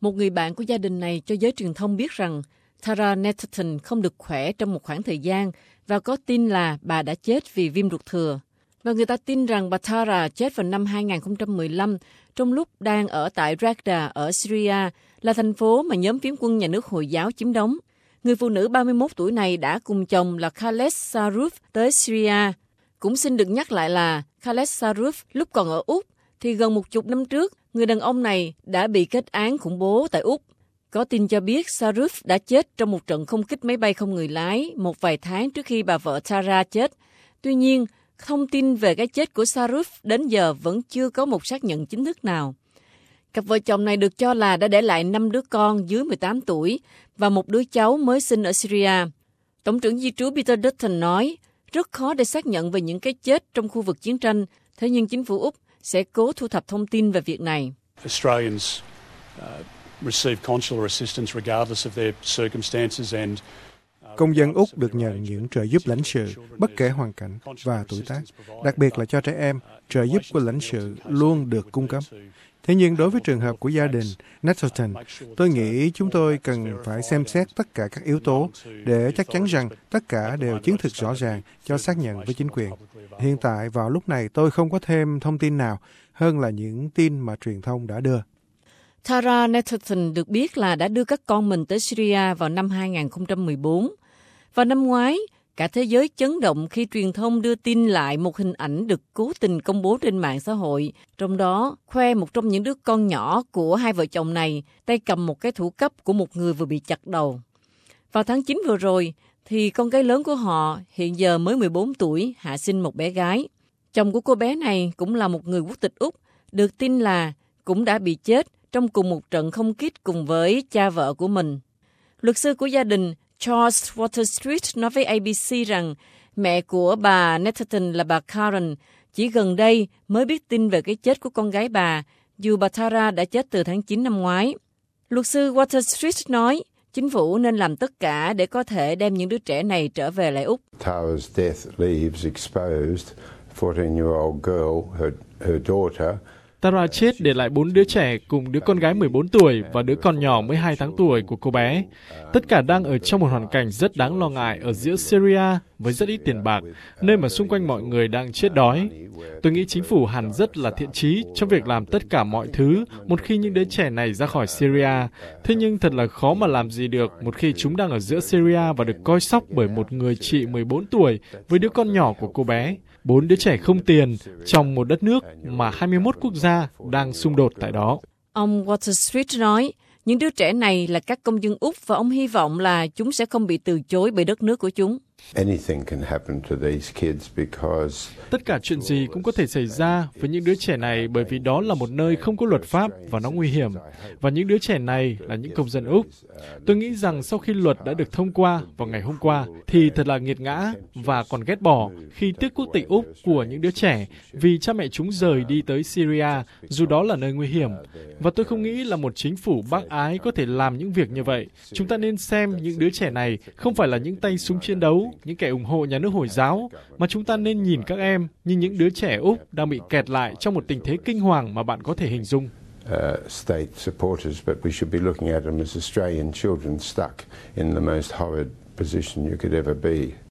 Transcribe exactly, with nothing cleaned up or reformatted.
Một người bạn của gia đình này cho giới truyền thông biết rằng Tara Netherton không được khỏe trong một khoảng thời gian và có tin là bà đã chết vì viêm ruột thừa. Và người ta tin rằng bà Tara chết vào năm hai không một lăm trong lúc đang ở tại Raqqa ở Syria, là thành phố mà nhóm phiến quân nhà nước Hồi giáo chiếm đóng. Người phụ nữ ba mươi mốt tuổi này đã cùng chồng là Khaled Saruf tới Syria. Cũng xin được nhắc lại là Khaled Saruf lúc còn ở Úc thì gần một chục năm trước, người đàn ông này đã bị kết án khủng bố tại Úc. Có tin cho biết Saruf đã chết trong một trận không kích máy bay không người lái một vài tháng trước khi bà vợ Tara chết. Tuy nhiên, thông tin về cái chết của Saruf đến giờ vẫn chưa có một xác nhận chính thức nào. Cặp vợ chồng này được cho là đã để lại năm đứa con dưới mười tám tuổi và một đứa cháu mới sinh ở Syria. Tổng trưởng di trú Peter Dutton nói, rất khó để xác nhận về những cái chết trong khu vực chiến tranh, thế nhưng chính phủ Úc sẽ cố thu thập thông tin về việc này. Australians uh, receive consular assistance regardless of their circumstances and Công dân Úc được nhận những trợ giúp lãnh sự, bất kể hoàn cảnh và tuổi tác, đặc biệt là cho trẻ em, trợ giúp của lãnh sự luôn được cung cấp. Thế nhưng đối với trường hợp của gia đình Netherton, tôi nghĩ chúng tôi cần phải xem xét tất cả các yếu tố để chắc chắn rằng tất cả đều chứng thực rõ ràng cho xác nhận với chính quyền. Hiện tại vào lúc này tôi không có thêm thông tin nào hơn là những tin mà truyền thông đã đưa. Tara Netherton được biết là đã đưa các con mình tới Syria vào năm hai không một bốn. Và năm ngoái, cả thế giới chấn động khi truyền thông đưa tin lại một hình ảnh được cố tình công bố trên mạng xã hội, trong đó khoe một trong những đứa con nhỏ của hai vợ chồng này tay cầm một cái thủ cấp của một người vừa bị chặt đầu. Vào tháng chín vừa rồi, thì con gái lớn của họ hiện giờ mới mười bốn tuổi hạ sinh một bé gái. Chồng của cô bé này cũng là một người quốc tịch Úc, được tin là cũng đã bị chết trong cùng một trận không kích cùng với cha vợ của mình. Luật sư của gia đình Charles Waterstreet nói với A B C rằng mẹ của bà Netherton là bà Karen chỉ gần đây mới biết tin về cái chết của con gái bà, dù bà Tara đã chết từ tháng chín năm ngoái. Luật sư Waterstreet nói chính phủ nên làm tất cả để có thể đem những đứa trẻ này trở về lại Úc. Tara's death leaves exposed fourteen-year-old girl, her, her daughter. Tara chết để lại bốn đứa trẻ cùng đứa con gái mười bốn tuổi và đứa con nhỏ mới hai tháng tuổi của cô bé. Tất cả đang ở trong một hoàn cảnh rất đáng lo ngại ở giữa Syria với rất ít tiền bạc, nơi mà xung quanh mọi người đang chết đói. Tôi nghĩ chính phủ hẳn rất là thiện chí trong việc làm tất cả mọi thứ một khi những đứa trẻ này ra khỏi Syria. Thế nhưng thật là khó mà làm gì được một khi chúng đang ở giữa Syria và được coi sóc bởi một người chị mười bốn tuổi với đứa con nhỏ của cô bé. Bốn đứa trẻ không tiền trong một đất nước mà hai mươi mốt quốc gia đang xung đột tại đó. Ông Waterstreet nói, những đứa trẻ này là các công dân Úc và ông hy vọng là chúng sẽ không bị từ chối bởi đất nước của chúng. Tất cả chuyện gì cũng có thể xảy ra với những đứa trẻ này bởi vì đó là một nơi không có luật pháp và nó nguy hiểm. Và những đứa trẻ này là những công dân Úc. Tôi nghĩ rằng sau khi luật đã được thông qua vào ngày hôm qua thì thật là nghiệt ngã và còn ghét bỏ khi tước quốc tịch Úc của những đứa trẻ vì cha mẹ chúng rời đi tới Syria dù đó là nơi nguy hiểm. Và tôi không nghĩ là một chính phủ bác ái có thể làm những việc như vậy. Chúng ta nên xem những đứa trẻ này không phải là những tay súng chiến đấu, những kẻ ủng hộ nhà nước Hồi giáo, mà chúng ta nên nhìn các em như những đứa trẻ Úc đang bị kẹt lại trong một tình thế kinh hoàng mà bạn có thể hình dung. Uh, state supporters, but we should be looking at them as Australian children stuck in the most horrid position you could ever be.